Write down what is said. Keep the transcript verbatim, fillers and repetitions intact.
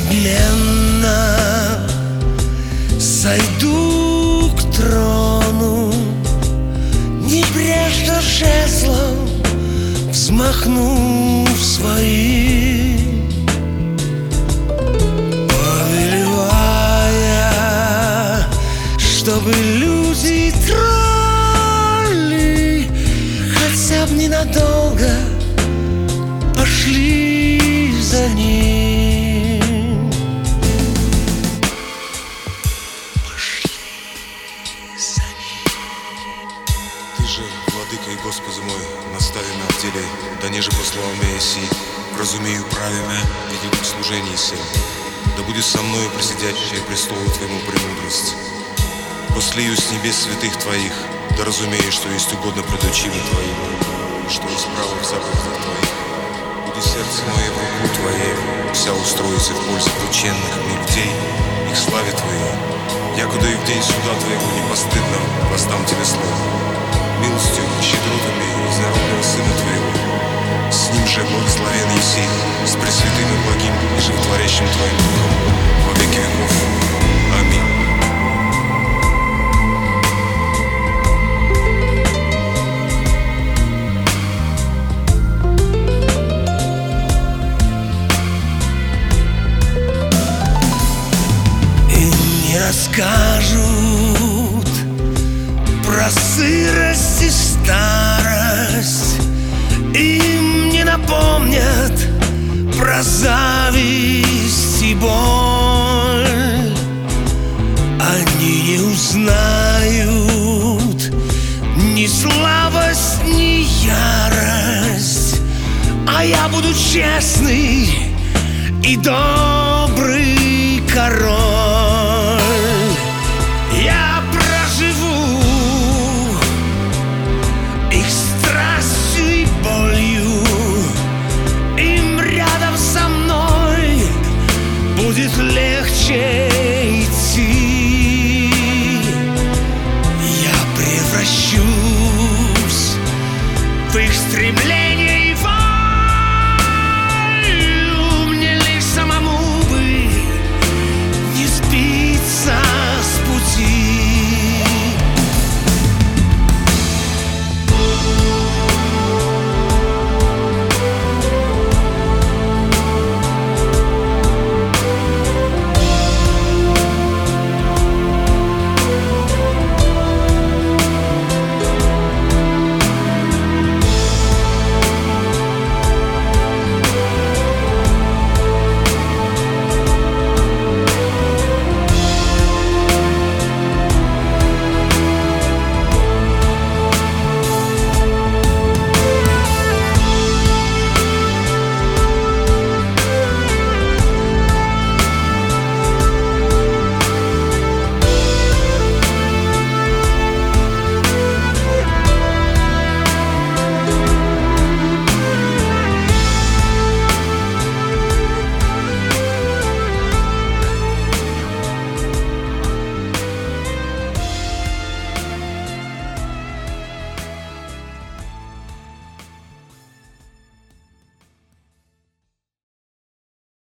Медленно сойду к трону, небрежно жезлом взмахнув своим, повелевая, чтобы люди тролли хотя бы ненадолго пошли за ним. Пошли за ним. Ты же, владыка и Господи мой, настави на деле, да неже послал меня сей, разумею правильно, видеть в служении сем. Да будет со мною пресидящая престолу Твоему премудрость. Послию с небес святых Твоих, да разумею, что есть угодно пред очами Твоими, что есть право в заповедях Твоих. Буди сердце мое в руку Твоей, вся устроится в пользу крученных мне людей, их славе Твоей. Якуда и в день суда Твоего непостыдно воздам Тебе слово. Милостью и щедротами из народного Сына Твоего, с Ним же благословен Есей, с пресвятым и благим и животворящим Твоим Духом во веки веков. Аминь. Расскажут про сырость и старость, им не напомнят про зависть и боль. Они не узнают ни слабость, ни ярость, а я буду честный и добрый король. Я проживу их страстью и болью, им рядом со мной будет легче идти. Я превращусь в их стремление